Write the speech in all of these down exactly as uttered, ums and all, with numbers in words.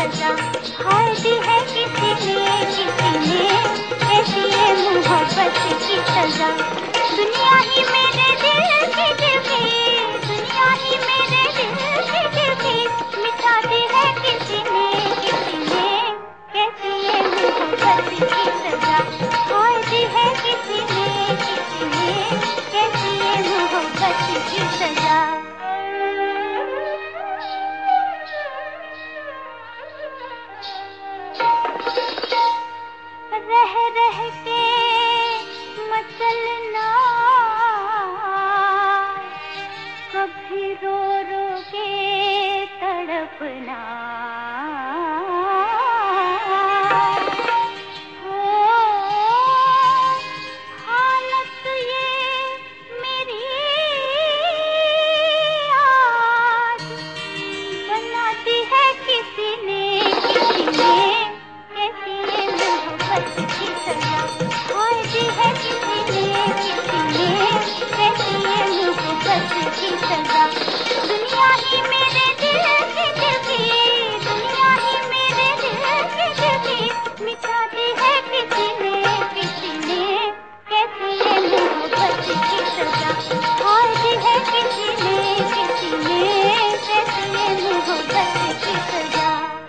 सजा हाय दी है किसी ने, किसी ने ऐसी ये मोहब्बत की सजा। दुनिया ही मेरे दिल की दिल की, दुनिया ही मेरे दिल की दिल की मिटा दी है किसी ने, किसी ने कैसी ये मोहब्बत की सजा हाय दी है किसी ने, किसी ने कैसी ये मोहब्बत की सजा। रह रह के मचलना, कभी रो रो के तड़पना, हो हालत ये मेरी आज बनाती है किसी ने, किसी ने कैसी ये मोहब्बत की सजा हाय दी है किसी ने, किसी ने कैसी ये मोहब्बत की सजा। दुनिया ही मेरे दिल की दिल की, दुनिया ही मेरे दिल की दिल की मिटा दी है किसी ने, किसी ने कैसी ये मोहब्बत की सजा हाय दी है किसी ने, किसी ने कैसी ये मोहब्बत की सजा।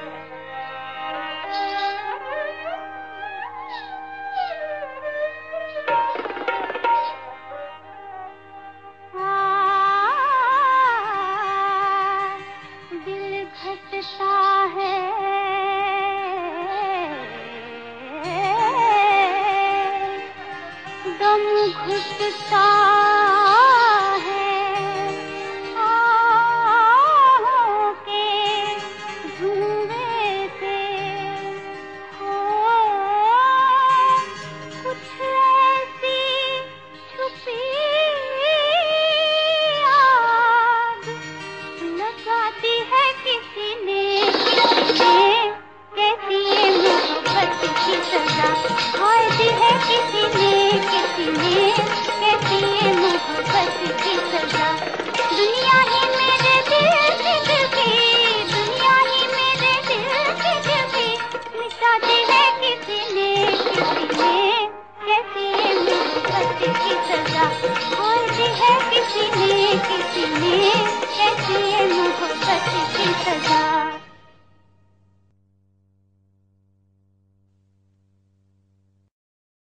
घटता है दम घुटता